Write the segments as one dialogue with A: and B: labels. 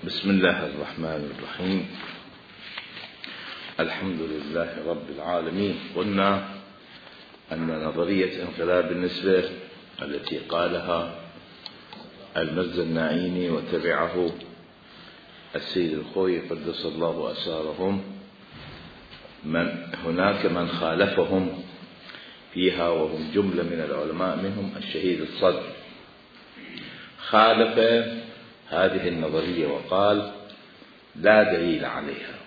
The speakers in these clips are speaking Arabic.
A: بسم الله الرحمن الرحيم. الحمد لله رب العالمين. قلنا أن نظرية انقلاب النسبة التي قالها المرزا النعيمي وتبعه السيد الخوئي قدس الله أسرارهم، هناك من خالفهم فيها وهم جملة من العلماء منهم الشهيد الصدر، خالف هذه النظرية وقال لا دليل عليها.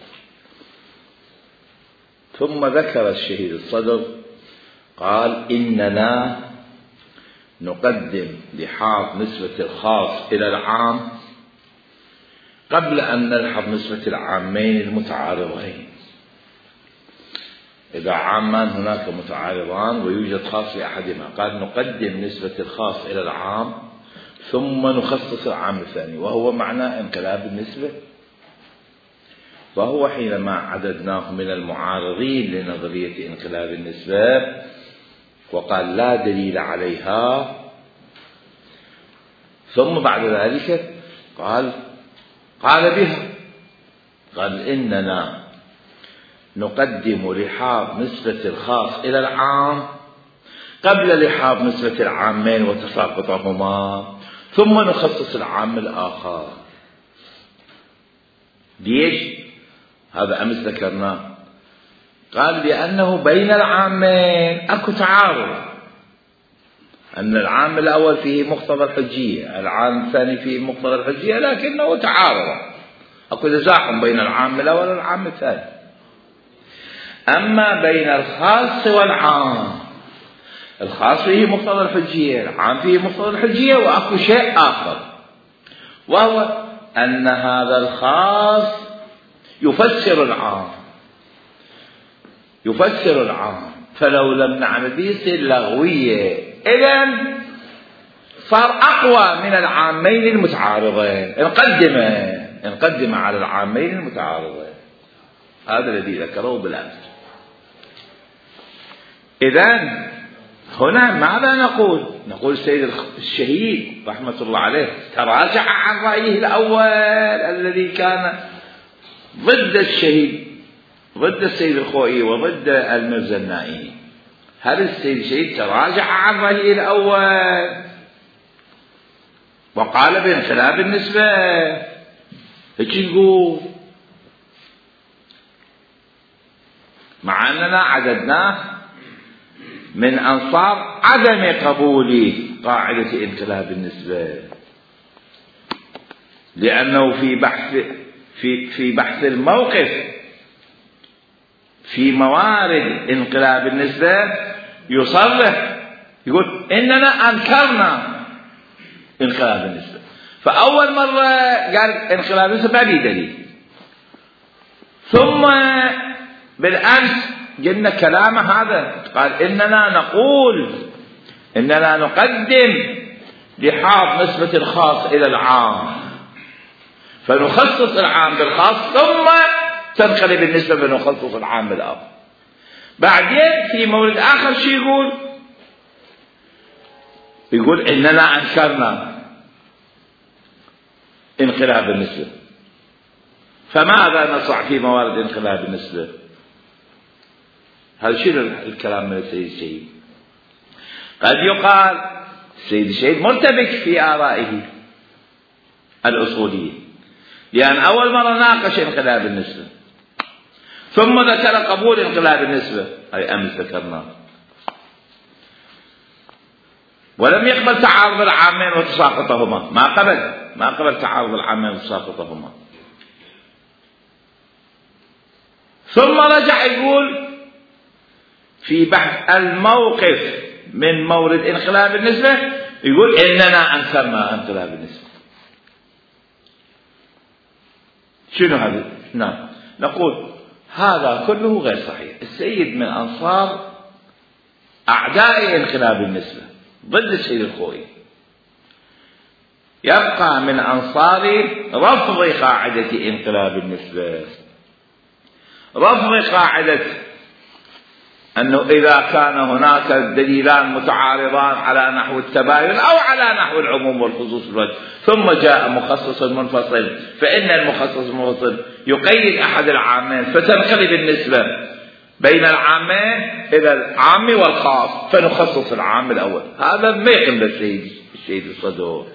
A: ثم ذكر الشهيد الصدر قال إننا نقدم لحاظ نسبة الخاص إلى العام قبل أن نلحظ نسبة العامين المتعارضين. إذا عامان هناك متعارضان ويوجد خاص لأحدهما، قال نقدم نسبة الخاص إلى العام ثم نخصص العام الثاني، وهو معنى انقلاب النسبة. وهو حينما عددناه من المعارضين لنظرية انقلاب النسبة وقال لا دليل عليها، ثم بعد ذلك قال بها، قال إننا نقدم لحاظ نسبة الخاص إلى العام قبل لحاظ نسبة العامين وتساقطهما، ثم نخصص العام الآخر. ليش؟ هذا أمس ذكرناه. قال لأنه بين العامين أكو تعارض، أن العام الأول فيه مقتضى الحجية، العام الثاني فيه مقتضى الحجية، لكنه تعارض، أكو تزاحم بين العام الأول والعام الثاني. أما بين الخاص والعام، الخاص فيه مقتضى الحجية، العام فيه مقتضى الحجية، وأكو شيء آخر، وهو أن هذا الخاص يفسر العام، فلو لم نعمل به يصير لغوية، إذن صار أقوى من العامين المتعارضين، نقدم على العامين المتعارضين. هذا الذي ذكره بالأمس. إذن هنا ماذا نقول؟ نقول السيد الشهيد رحمة الله عليه تراجع عن رأيه الأول الذي كان ضد السيد الخوئي وضد المرزا النعيمي. هل السيد الشهيد تراجع عن رأيه الأول وقال بانقلاب النسبة؟ هيك نقول، مع أننا عددناه من أنصار عدم قبول قاعدة انقلاب النسبة، لأنه في بحث الموقف في موارد انقلاب النسبة يصرح يقول إننا أنكرنا انقلاب النسبة. فأول مرة قال انقلاب النسبة ما لي دليل، ثم بالأمس قلنا كلام هذا، قال إننا نقدم لحاظ نسبة الخاص إلى العام فنخصص العام بالخاص، ثم تنقلب النسبة فنخصص العام بالآخر. بعدين في مورد آخر شو يقول إننا أنكرنا انقلاب النسبة. فماذا نصع في موارد انقلاب النسبة؟ هذا شنو الكلام من السيد الشهيد؟ قد يقال السيد الشهيد مرتبك في آرائه الأصولية، لأن أول مرة ناقش انقلاب النسبة، ثم ذكر قبول انقلاب النسبة، أي أمس ذكرناه، ولم يقبل تعارض العامين وتساقطهما، ما قبل تعارض العامين وتساقطهما. ثم رجع يقول في بحث الموقف من مورد انقلاب النسبة، يقول إننا أنكرنا انقلاب النسبة. شنو هذا؟ نعم، نقول هذا كله غير صحيح. السيد من أنصار أعداء انقلاب النسبة ضد السيد الخوئي، يبقى من أنصار رفض قاعدة انقلاب النسبة، رفض قاعدة أنه إذا كان هناك دليلان متعارضان على نحو التباين أو على نحو العموم والخصوص الوجه، ثم جاء مخصص منفصل، فإن المخصص المنفصل يقيد أحد العامين فتنقلب النسبة بين العامين إلى العام والخاص، فنخصص العام الأول. هذا ما يقم السيد الصدوق،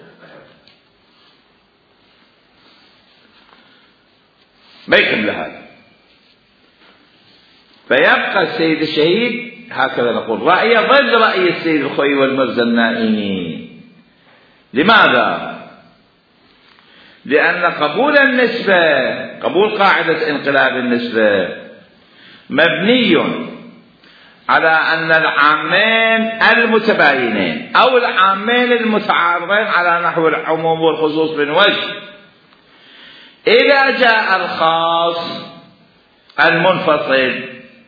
A: ما يقم لهذا. فيبقى السيد الشهيد هكذا نقول رأيه ضد رأي السيد الخوي والمرزا النائمي. لماذا؟ لأن قبول النسبة، قبول قاعدة انقلاب النسبة مبني على أن العامين المتباينين أو العامين المتعارضين على نحو العموم والخصوص من وجه، إذا جاء الخاص المنفصل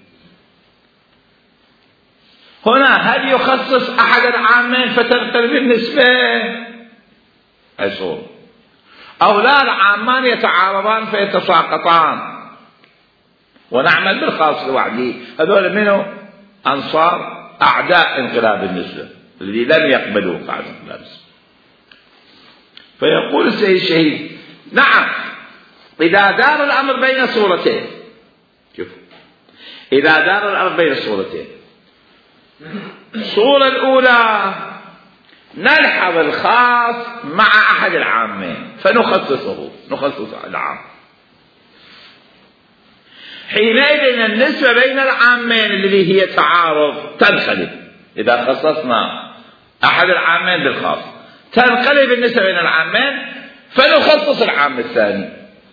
A: هنا هل يخصص أحد العامين فتنقلب النسبة؟ أي صورة، أو لا العامان يتعارضان فيتساقطان ونعمل بالخاص لوحده. هذول منه أنصار أعداء انقلاب النسبة الذي لم يقبلوا قاعدة انقلاب النسبة. فيقول السيد الشهيد نعم إذا دار الأمر بين صورتين، شوف إذا دار الأمر بين صورتين، الصورة الأولى نلحظ الخاص مع أحد العامين نخصص العام، حينئذ النسبة بين العامين الذي هي تعارض تنقلب. إذا خصصنا أحد العامين بالخاص تنقلب النسبة بين العامين فنخصص العام الثاني.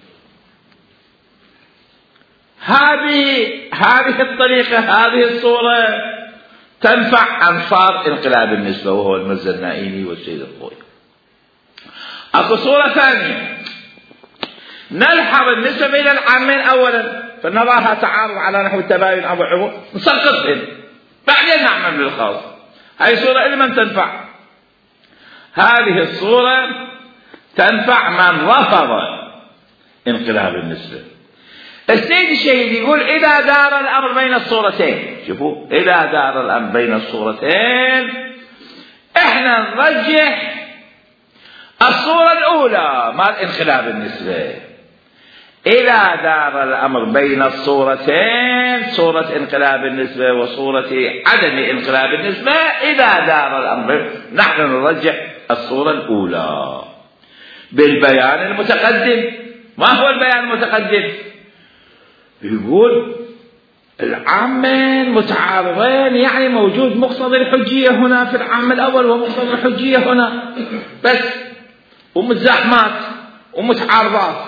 A: هذه الطريقة، هذه الصورة تنفع أنصار انقلاب النسبة وهو المرزا النائمي والسيد الخوي. أكو صورة ثانية نلحظ النسبة بين العامين أولا فنراها تعارض على نحو التباين أو العموم نسقطهم بعدين نعمل بالخاص. هذه صورة لمن تنفع؟ هذه الصورة تنفع من رفض انقلاب النسبة. السيد الشهيد يقول إذا دار الأمر بين الصورتين، شوفوا إذا دار الأمر بين الصورتين إحنا نرجح الصورة الأولى مال انقلاب النسبة. إذا دار الأمر بين الصورتين، صورة انقلاب النسبة وصورة عدم انقلاب النسبة، إذا دار الأمر نحن نرجح الصورة الأولى بالبيان المتقدم. ما هو البيان المتقدم؟ يقول العامين متعارضين، يعني موجود مقتضى الحجية هنا في العام الأول ومقتضى الحجية هنا بس، ومتزاحمات ومتعارضات.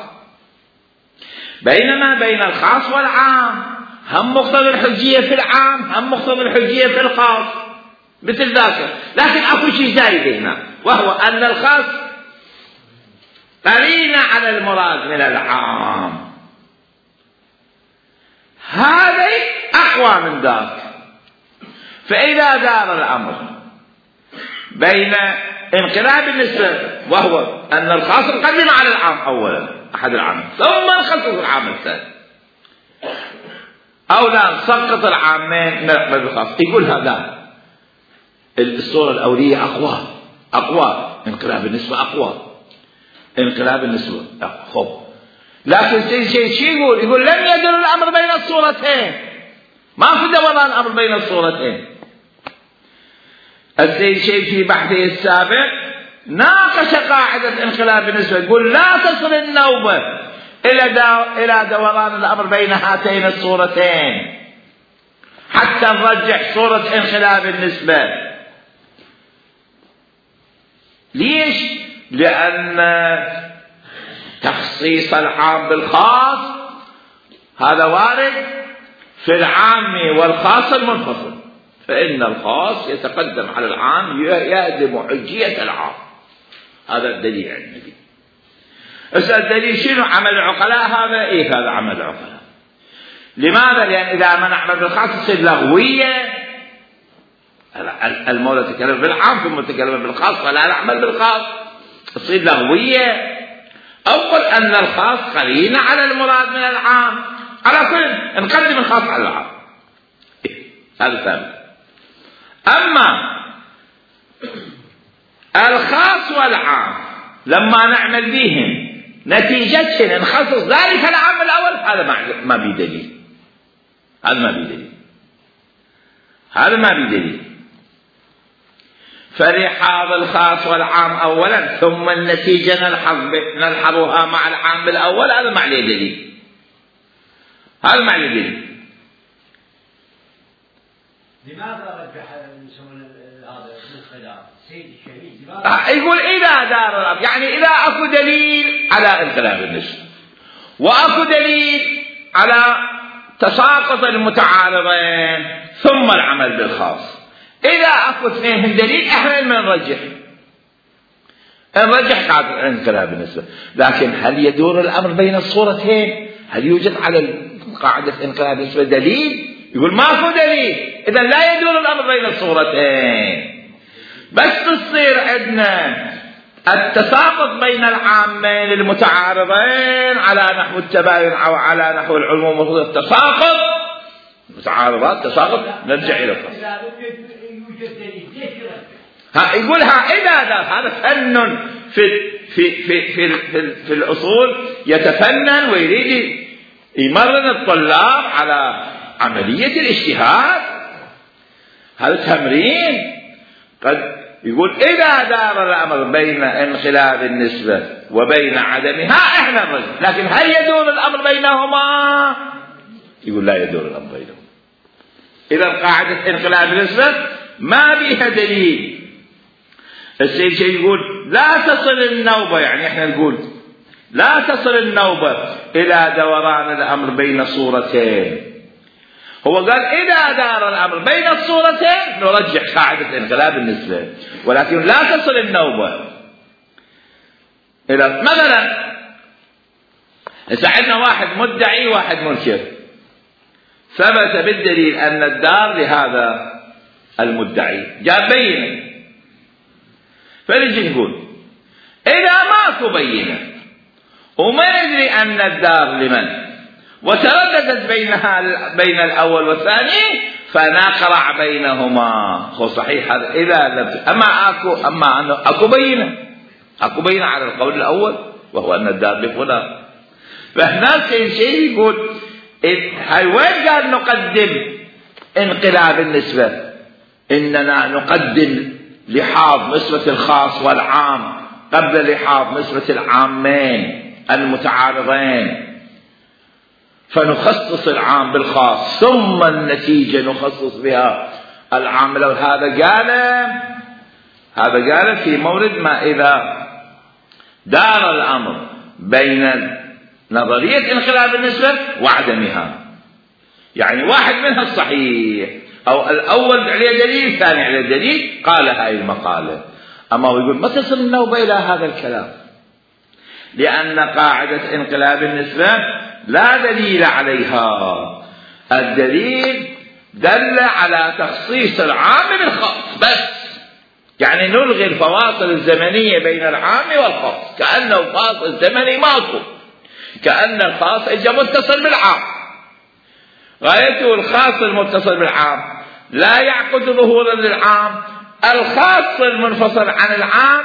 A: بينما بين الخاص والعام هم مقتضى الحجية في العام هم مقتضى الحجية في الخاص مثل ذاك، لكن أكو شيء زايد هنا وهو أن الخاص قرين على المراد من العام. هذا أقوى من ذاك. فإذا دار الأمر بين انقلاب النسبة وهو أن الخاص مقدم على العام أولا أحد العام ثم نخصص العام الثاني، أو لا نسقط العامين نقبل بالخاص، يقول هذا الصورة الأولية أقوى انقلاب النسبة أقوى انقلاب النسبة خب. لكن شيء يقول لم يدر الأمر بين الصورتين، ما في دوران الأمر بين الصورتين. السيد شيء في بحثه السابق ناقش قاعدة انقلاب النسبة، يقول لا تصل النوبة إلى دوران الأمر بين هاتين الصورتين حتى نرجح صورة انقلاب النسبة. ليش؟ لأن تخصيص العام بالخاص هذا وارد في العام والخاص المنفصل، فإن الخاص يتقدم على العام يهدم حجية العام. هذا الدليل عند النبي. الدليل شنو؟ عمل العقلاء. هذا هذا عمل العقلاء. لماذا؟ لأن إذا ما نعمل بالخاص تصير لغوية. المولى تكلم بالعام ثم تكلم بالخاص فلا نعمل بالخاص، تصير لغوية. أول أن الخاص قرين على المراد من العام، على كل نقدم الخاص على العام. هذا ثابت. أما الخاص والعام لما نعمل بهم نتيجة نخصص ذلك العام الأول، هذا ما بدليل. هذا ما بدليل. فلحاظ الخاص والعام أولا ثم النتيجة نلحظها مع العام الأول، هذا ما عليه دليل.
B: لماذا رجح هذا الخلاف سيد الشهيد؟
A: يقول إذا دار الأمر، يعني إذا أكو دليل على انقلاب النسبة وأكو دليل على تساقط المتعارضين ثم العمل بالخاص. إذا أكو اثنين دليل احنا نرجح قاعدة انقلاب النسبة. لكن هل يدور الأمر بين الصورتين؟ هل يوجد على قاعدة انقلاب النسبة دليل؟ يقول ما هو دليل، إذا لا يدور الأمر بين الصورتين. بس تصير عندنا التساقط بين العامين المتعارضين على نحو التباين أو على نحو العموم. التساقط متعارضات تساقط نرجع إلى الخاص. يقولها إذا هذا فن في الأصول يتفنن ويريد يمرن الطلاب على عملية الاجتهاد. هذا تمرين. قد يقول إذا دار الأمر بين انقلاب النسبة وبين عدمها احنا الرجل، لكن هل يدور الأمر بينهما؟ يقول لا يدور الأمر بينهما. إذا قاعدة انقلاب النسبة ما بها دليل. السيد شيء يقول لا تصل النوبة، يعني احنا نقول لا تصل النوبة إلى دوران الأمر بين صورتين. هو قال إذا دار الأمر بين الصورتين نرجح قاعدة انقلاب النسبة، ولكن لا تصل النوبة إلى مثلا ساعدنا واحد مدعي واحد منكر، ثبت بالدليل أن الدار لهذا المدعي جاء بينه، فنجي نقول إذا ماكو بينه وما يدري أن الدار لمن وترددت بين الأول والثاني فنقرع بينهما. هو صحيح هذا إذا لم أما أكو بينة على القول الأول وهو أن الدار لفلان. فهناك شيء يقول وين قال نقدم انقلاب النسبة؟ إننا نقدم لحاظ نسبة الخاص والعام قبل لحاظ نسبة العامين المتعارضين، فنخصص العام بالخاص ثم النتيجة نخصص بها العام. لو هذا قال في مورد ما إذا دار الأمر بين نظرية انقلاب النسبة وعدمها، يعني واحد منها الصحيح أو الأول عليه دليل الثاني عليه دليل، قال هاي المقالة. أما هو يقول ما تصل النوبة إلى هذا الكلام، لأن قاعدة انقلاب النسبة لا دليل عليها. الدليل دل على تخصيص العام بالخاص بس، يعني نلغي الفواصل الزمنية بين العام والخاص، كأنه فاصل زمني ماكو، كأن الخاص اجى متصل بالعام. غايته الخاص المتصل بالعام لا يعقد ظهورا للعام، الخاص المنفصل عن العام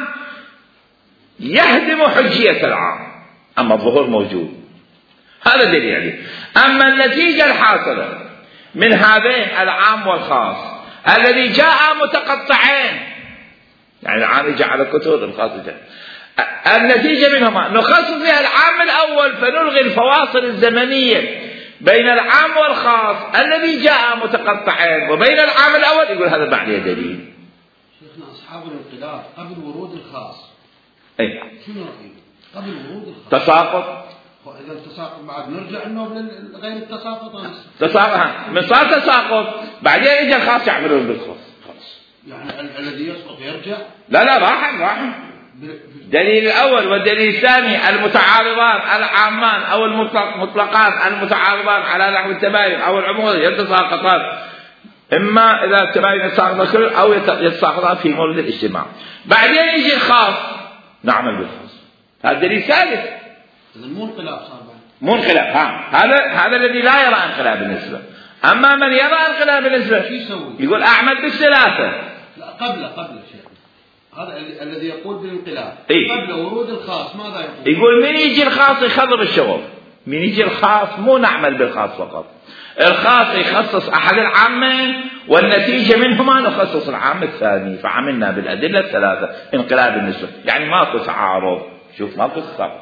A: يهدم حجية العام، أما الظهور موجود. هذا دليل عليه. أما النتيجة الحاصلة من هذين العام والخاص الذي جاء متقطعين، يعني العام جاء على كتور الخاص جاء، النتيجة منهما نخصص فيها العام الأول فنلغي الفواصل الزمنية بين العام والخاص الذي جاء متقطعين وبين العام الأول. يقول هذا ما عليه دليل.
B: شيخنا أصحاب الانقلاب قبل ورود الخاص
A: أي
B: شنو رأيك؟ قبل ورود الخاص
A: تساقط.
B: إذا التساقط بعد نرجع إنه غير التساقط
A: من صار تساقط بعدين إجا الخاص يعملون بالخاص.
B: يعني الذي يسقط يرجع؟
A: لا راح. دليل الأول والدليل الثاني المتعارضان العامان أو المطلقان المتعارضان على نحو التباين أو العموم يتساقطان، إما إذا التباين يتساقط كل أو يتساقطان في مورد الاجتماع. بعدين يجي الخاص نعمل بالخاص. هذا دليل ثالث.
B: مو انقلاب صار بعد.
A: مو انقلاب. هذا الذي لا يرى انقلاب النسبة. أما من يرى انقلاب النسبة يقول أعمل بالثلاثة.
B: لا قبل شيخ، هذا الذي يقول بالانقلاب قبل ورود الخاص ماذا
A: يقول من يجي الخاص يخضر الشغل، من يجي الخاص مو نعمل بالخاص فقط، الخاص يخصص أحد العامين والنتيجة منهما نخصص العام الثاني، فعملنا بالأدلة الثلاثة انقلاب النسبة، يعني ماكو تعارض. شوف ماكو تعارض.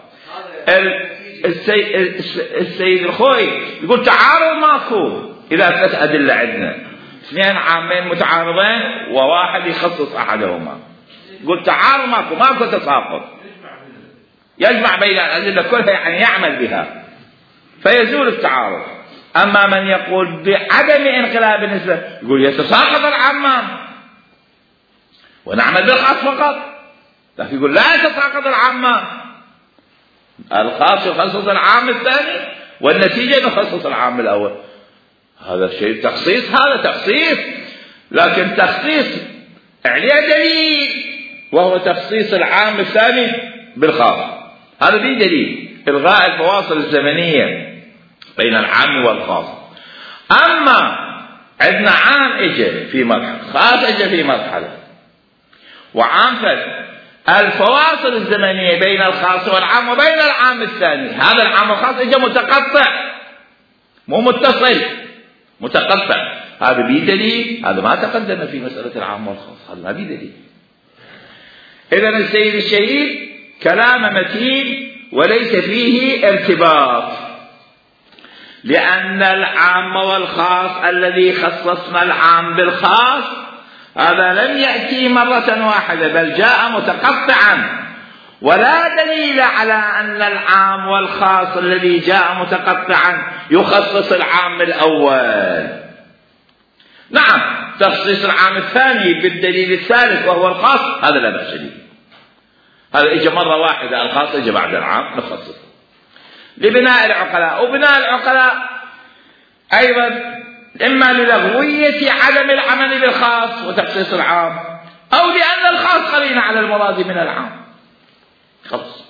A: السيد الخوي يقول تعارض ماكو إذا ثلاث أدلة عندنا، اثنين عامين متعارضين وواحد يخصص أحدهما، يقول تعارض ماكو تساقط، يجمع بين الأدلة كلها يعني يعمل بها فيزول التعارض. أما من يقول بعدم انقلاب النسبة يقول يتساقط العامان ونعمل بالخاص فقط، لكن يقول لا يتساقط العامان، الخاص يخصص العام الثاني والنتيجة نخصص العام الأول. هذا شيء تخصيص، هذا تخصيص، لكن تخصيص عليه دليل وهو تخصيص العام الثاني بالخاص، هذا به دليل إلغاء الفواصل الزمنية بين العام والخاص. أما عندنا عام اجى في مرحلة، خاص اجى في مرحلة، وعام الفواصل الزمنية بين الخاص والعام وبين العام الثاني، هذا العام والخاص اجى متقطع مو متصل، متقطع، هذا به دليل، هذا ما تقدم في مسألة العام والخاص، هذا ما به دليل. إذن السيد الشهيد كلام متين وليس فيه ارتباط، لأن العام والخاص الذي خصصنا العام بالخاص هذا لم يأتي مرة واحدة بل جاء متقطعا، ولا دليل على أن العام والخاص الذي جاء متقطعا يخصص العام الأول. نعم تخصيص العام الثاني بالدليل الثالث وهو الخاص هذا لا بأس به، هذا إجا مرة واحدة، الخاص إجا بعد العام نخصصه لبناء العقلاء. وبناء العقلاء أيضا إما للغوية عدم العمل بالخاص وتخصيص العام، أو لأن الخاص قرين على المراد من العام خلص،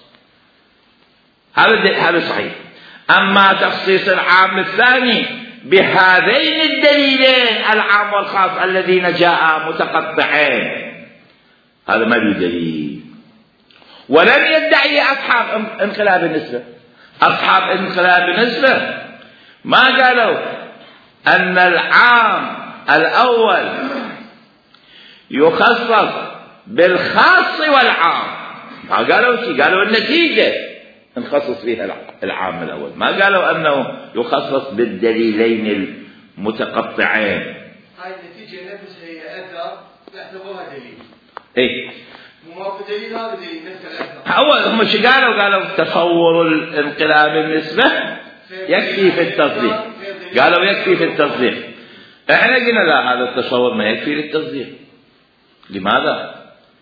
A: هذا صحيح. أما تخصيص العام الثاني بهذين الدليلين العام والخاص الذين جاء متقطعين هذا ما له دليل. ولم يدعي أصحاب انقلاب النسبة، أصحاب انقلاب النسبة ما قالوا أن العام الأول يخصص بالخاص والعام، ما قالوا شيء، قالوا النتيجة نخصص فيها العام الأول، ما قالوا أنه يخصص بالدليلين المتقطعين.
B: هاي النتيجة نفسها هي أثر نعتبرها دليل.
A: إيه
B: مو بدليل، هذا دليل نفس الأثر.
A: أول هم شو قالوا تصور الانقلاب النسبة يكفي في التصديق، قالوا يكفي في التصديق. احنا قلنا لا، هذا التصور ما يكفي للتصديق. لماذا؟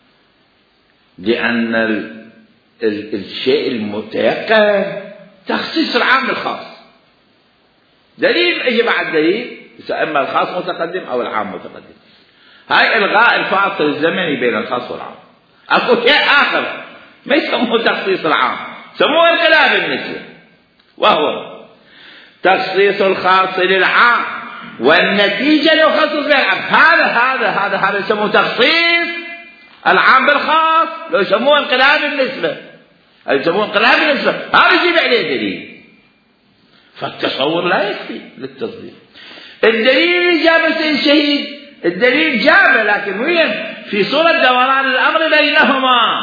A: لأن الشيء المتيقن تخصيص العام بالخاص، دليل يجي بعد دليل، إما الخاص متقدم أو العام متقدم. هاي إلغاء الفاصل الزمني بين الخاص والعام. أكو شيء آخر ما يسموه تخصيص العام، يسموه انقلاب النسبة، وهو تخصيص الخاص للعام والنتيجة يخصص بالعام. هذا يسموه تخصيص العام بالخاص، لو يسموه انقلاب النسبة، يسموه انقلاب النسبة، هذا يجيب عليه دليل. فالتصور لا يكفي للتصديق. الدليل اللي جابه السيد الشهيد، الدليل جابه لكن وين؟ في صورة دوران الأمر بينهما،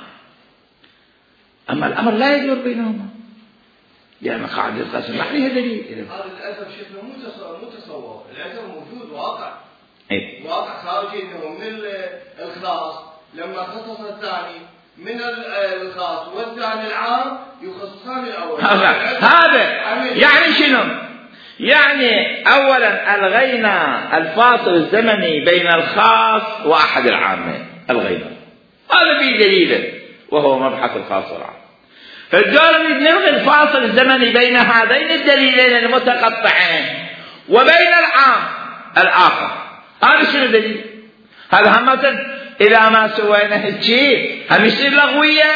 A: أما الأمر لا يدور بينهما لأن قاعدة القسم ما عليها دليل.
B: هذا الأثر شكله مو تصور، الأثر موجود واقع.
A: إيه؟
B: واقع خارجي إنه من الخاص لما خصص الثاني من الخاص والثاني العام يخصصان الأول.
A: هذا يعني شنو؟ يعني أولا ألغينا الفاصل الزمني بين الخاص وأحد العامين، ألغينا، هذا فيه دليل وهو مبحث الخاص والعام. فالجارة نلغي الفاصل الزمني بين هذين الدليلين المتقطعين وبين العام الآخر، هذا شنو دليل؟ هذا همة إذا ما سوينا هالشيء هم يصير لغوية،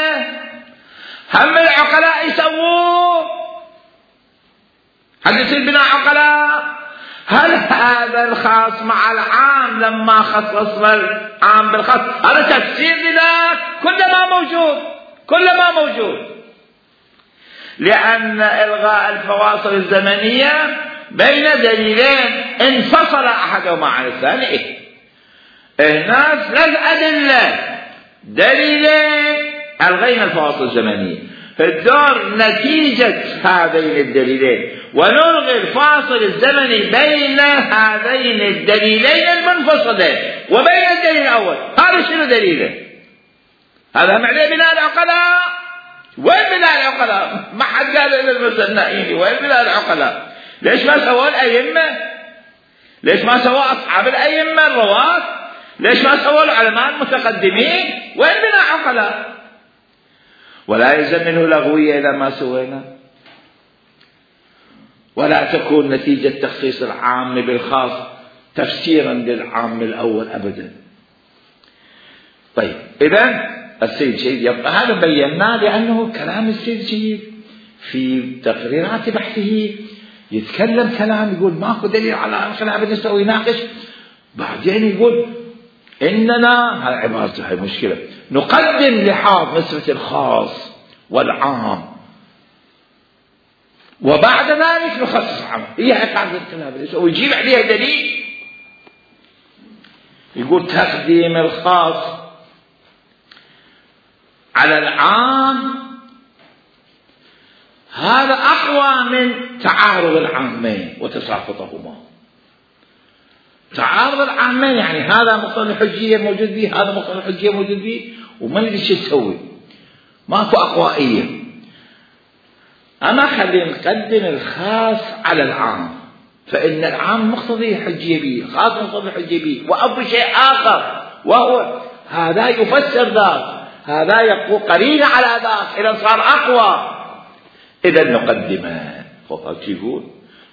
A: هم العقلاء يسووه، هذا يصير بناء عقلاء. هل هذا الخاص مع العام لما خصصنا العام بالخاص هذا تفسير لذلك؟ كل ما موجود لأن إلغاء الفواصل الزمنية بين دليلين انفصل أحدهما عن الثاني. هنا 3 أدلة، دليلين ألغينا الفواصل الزمنية، فالدور نتيجة هذين الدليلين ونلغي الفاصل الزمني بين هذين الدليلين المنفصلين وبين الدليل الأول. هذا شنو دليله؟ هذا معنى بناء العقلاء. وين بناء العقلاء؟ ما حد قال إلا المزنائين. وين بناء العقلاء؟ ليش ما سووا الأئمة؟ ليش ما سووا أصحاب الأئمة الرواة؟ ليش ما سووا العلماء المتقدمين؟ وين بناء عقلاء؟ ولا يلزم منه لغوية إذا ما سوينا، ولا تكون نتيجة تخصيص العام بالخاص تفسيرا للعام الأول أبدا. طيب إذن السيد شهيد يبقى هذا بيناه لأنه كلام السيد شهيد في تقريرات بحثه يتكلم كلام يقول ماكو دليل على انقلاب النسبة ويناقش، بعدين يقول إننا هاي عبارته هاي مشكلة نقدم لحاظ نسبة الخاص والعام وبعد ذلك نخصص عام. هي قاعدة الانقلاب النسبة ويجيب عليها دليل. يقول تقديم الخاص على العام هذا أقوى من تعارض العامين وتساقطهما. تعارض العامين يعني هذا مقتضى الحجية موجود به، هذا مقتضى الحجية موجود به، وما ندري شو نسوي، ماكو أقوائية. أما خلينا نقدم الخاص على العام، فإن العام مقتضي الحجية به، الخاص مقتضي الحجية به، وأبو شيء آخر وهو هذا يفسر ذاك، هذا يقول قرينة على ذاك، إذا صار أقوى إذا نقدمه. يقول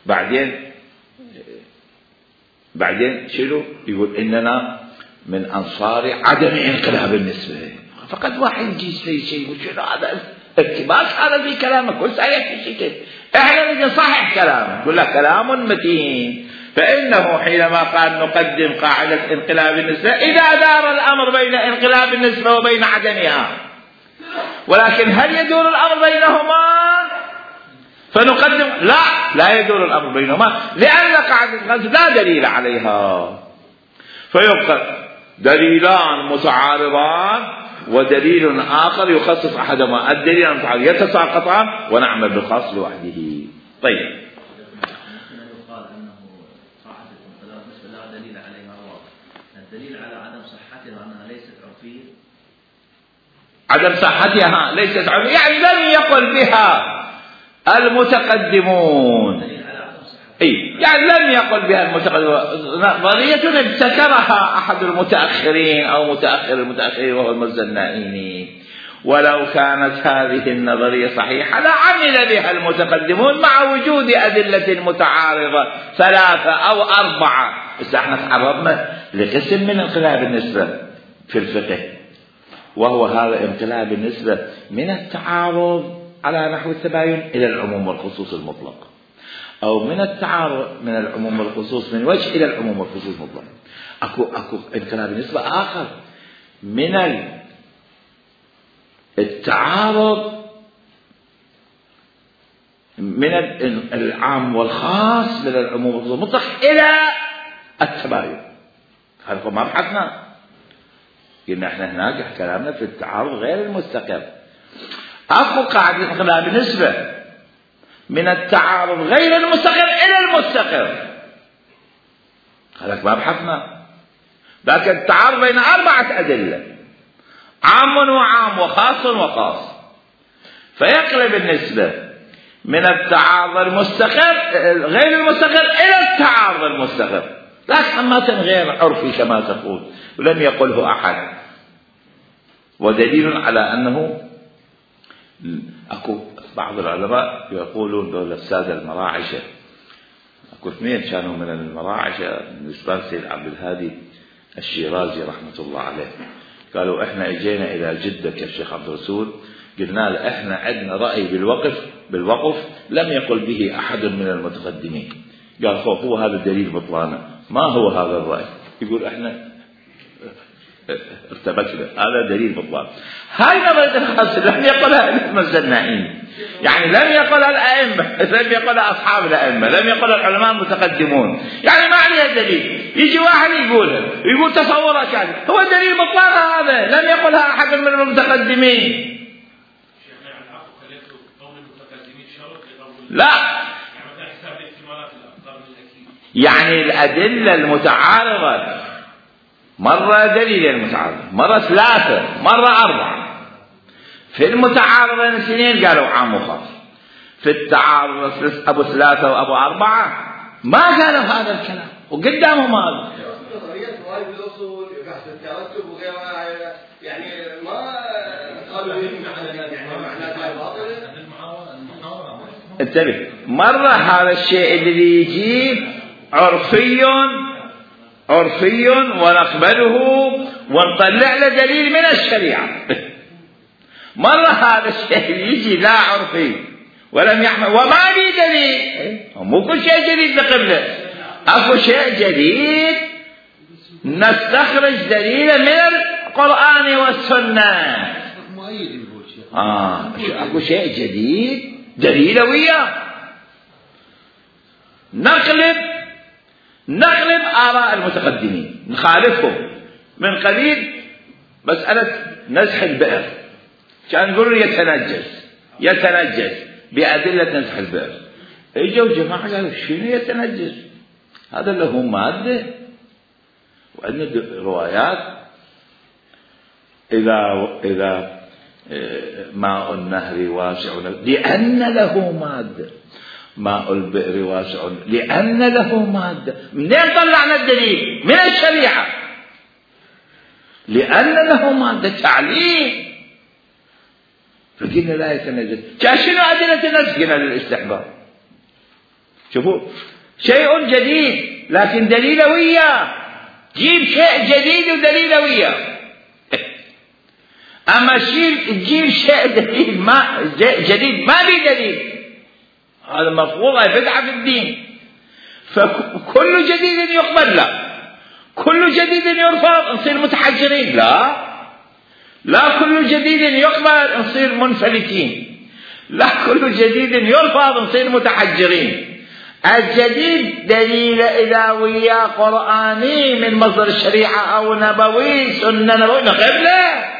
A: بعدين شنو يقول؟ إننا من أنصار عدم انقلاب النسبة. فقد واحد يجي شيء يقول شنو هذا اقتباس هذا في كلامك كل صحيح في شكل، احنا نجي نصحح كلامه، نقول له كلام متين. فإنه حينما قال نقدم قاعدة انقلاب النسبة إذا دار الأمر بين انقلاب النسبة وبين عدمها، ولكن هل يدور الأمر بينهما؟ فنقدم لا يدور الأمر بينهما، لأن قاعدة النسبة لا دليل عليها، فيبقى دليلان متعارضان ودليل آخر يخصص أحدهما. الدليل المتعارض يتساقطان ونعمل بالخاص لوحده. طيب
C: يقال أنه قاعدة انقلاب النسبة لا دليل عليها واضح، الدليل على عدم صحتها أنها ليست عرفية.
A: عدم صحتها ليست عرفية يعني لم يقل بها المتقدمون، يعني لم يقل بها المتقدمون. نظرية ابتكرها أحد المتأخرين أو متأخر المتأخرين وهو المزنائيني. ولو كانت هذه النظرية صحيحة لعمل بها المتقدمون مع وجود أدلة متعارضة 3 أو 4. بس احنا تعرضنا لقسم من انقلاب النسبة في الفقه، وهو هذا انقلاب النسبة من التعارض على نحو التباين إلى العموم والخصوص المطلق، أو من التعارض من العموم والخصوص من وجه إلى العموم والخصوص المطلق. أكو انقلاب النسبة آخر من التعارض من العام والخاص من العموم والخصوص المطلق إلى التباين. هذا ما بحثنا، قلنا احنا هناك كلامنا في التعارض غير المستقر. أكو قاعدة انقلاب النسبة من التعارض غير المستقر إلى المستقر، هذا ما بحثنا. لكن التعارض بين 4 أدلة، عام وعام وخاص وخاص، فيقلب النسبة من التعارض المستقر غير المستقر إلى التعارض المستقر، لكن ما غير عرفي كما تقول ولم يقله أحد. ودليل على أنه أكو بعض العلماء يقولون دول السادة المراعشة، أكو 2 كانوا من المراعشة بالنسبة لسيد عبد الهادي الشيرازي رحمة الله عليه، قالوا إحنا إجينا إلى جدك يا شيخ عبد الرسول، قلنا له إحنا عندنا رأي بالوقف لم يقل به أحد من المتقدمين، قال هو هذا الدليل بطلانه. ما هو هذا الرأي؟ يقول احنا ارتبكنا، هذا دليل بطلان. هاي نظرية الخاصة لم يقلها الإمام الزنائي، يعني لم يقلها الأئمة، لم يقلها أصحاب الأئمة، لم يقلها العلماء المتقدمون، يعني ما عليها دليل. يجي واحد يقولها ويقول تصورها كذا، هو دليل بطلان هذا، لم يقلها أحد من المتقدمين. لا، يعني الأدلة المتعارضة مرة دليل المتعارضة، مرة 3، مرة 4. في المتعارضين 2 قالوا عام وخاص، في التعارض أبو 3 وأبو 4 ما قالوا هذا الكلام، وقدامهم هذا.
B: نظرية وايد الأصول بحث الترتب وغيرها، يعني ما قالوا معناتها باطلة.
A: انتبه، مرة هذا الشيء الذي يجي عرفي ونقبله ونطلع له دليل من الشريعة. مرة هذا الشيء يجي لا عرفي ولم يحمل وما لي دليل، مو كل شيء جديد نقبله، اكو شيء جديد نستخرج دليلا من القرآن والسنة. اكو شيء جديد دليل وياه، نقلب آراء المتقدمين، نخالفهم. من قليل مسألة نزح البئر، كان يقولون يتنجس بأدلة نزح البئر. اجوا جماعة قالوا شنو يتنجس؟ هذا له مادة، وعندنا روايات إذا ماء النهر واسع لأن له مادة، ماء البئر واسع لأن له مادة. منين طلعنا الدليل؟ من الشريعة، لأن له مادة تعليل. فقلنا لا يتنجس. شنو أدلة النجس؟ قلنا للاستحباب. شوفوا شيء جديد لكن دليله وياه، جيب شيء جديد ودليله وياه. أما تجيب شيء دليل ما جديد ما بي دليل، هذا مفروض بدعة في الدين. فكل جديد يقبل، لا كل جديد يرفض نصير متحجرين، لا كل جديد يقبل نصير منفلتين، لا كل جديد يرفض نصير متحجرين. الجديد دليل إذا ويا قرآني من مصدر الشريعة أو نبوي سنة نبوي نقبله.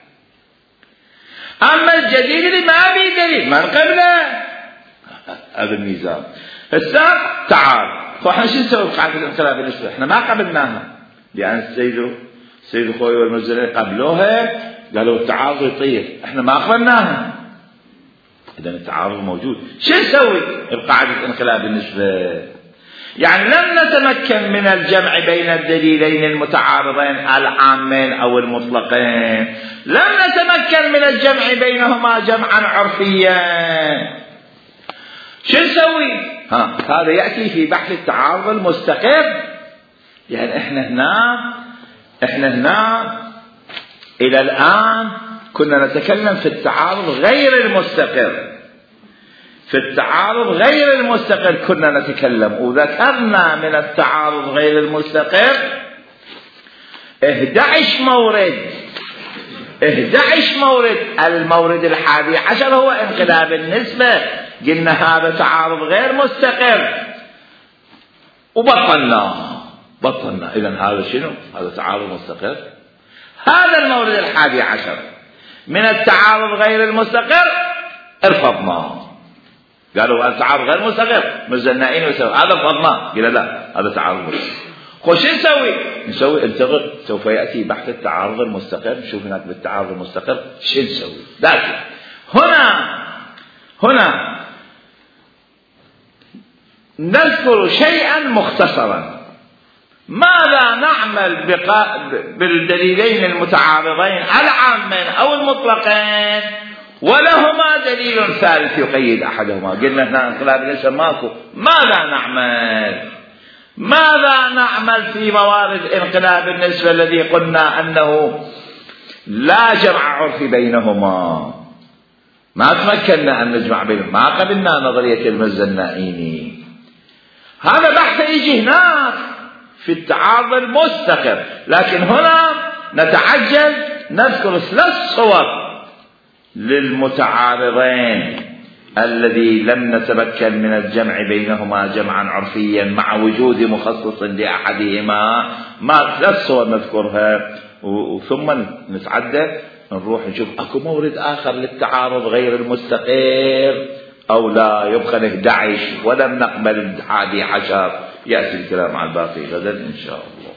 A: أما الجديد اللي ما بي دليل ما نقبله. هذا الميزان. السابق تعال، فاحنا شو نسوي بقاعدة الانقلاب الاسود؟ احنا ما قبلناها، لأن السيد الخوي والمزلين قبلوها قالوا التعارض يطير، احنا ما قبلناها. إذا التعارض موجود، شو نسوي بقاعدة انقلاب النسبة؟ يعني لم نتمكن من الجمع بين الدليلين المتعارضين العامين أو المطلقين، لم نتمكن من الجمع بينهما جمعا عرفيا. شو نسوي؟ هذا يأتي في بحث التعارض المستقر. يعني احنا هنا إلى الآن كنا نتكلم في التعارض غير المستقر، في التعارض غير المستقر كنا نتكلم، وذكرنا من التعارض غير المستقر 11 مورد. المورد 11 هو انقلاب النسبة، قلنا هذا تعارض غير مستقر وبطلنا. إذا هذا شنو؟ هذا تعارض مستقر. هذا المورد 11 من التعارض غير المستقر ارفضناه، قالوا التعارض غير مستقر مزنائين وسوي هذا رفضناه، قلنا لا هذا تعارض مستقر. خوش نسوي انتظر، سوف يأتي بحث التعارض المستقر، نشوف هناك بالتعارض المستقر شو نسوي. لكن هنا نذكر شيئا مختصرا. ماذا نعمل بالدليلين المتعارضين العامين أو المطلقين ولهما دليل ثالث يقيد أحدهما؟ قلنا هنا انقلاب النسبة ماكو. ماذا نعمل في موارد انقلاب النسبة الذي قلنا أنه لا جمع عرفي بينهما؟ ما تمكنا أن نجمع بينهما، ما قبلنا نظرية المزنائيني. هذا بحث يجي هناك في التعارض المستقر، لكن هنا نتعجل نذكر 3 صور للمتعارضين الذي لم نتمكن من الجمع بينهما جمعا عرفيا مع وجود مخصص لأحدهما. ما 3 صور نذكرها ثم نتعدى نروح نشوف اكو مورد آخر للتعارض غير المستقر أو لا. يبقى 11 ولم نقبل 11، يأتي الكلام على الباقي غدا إن شاء الله.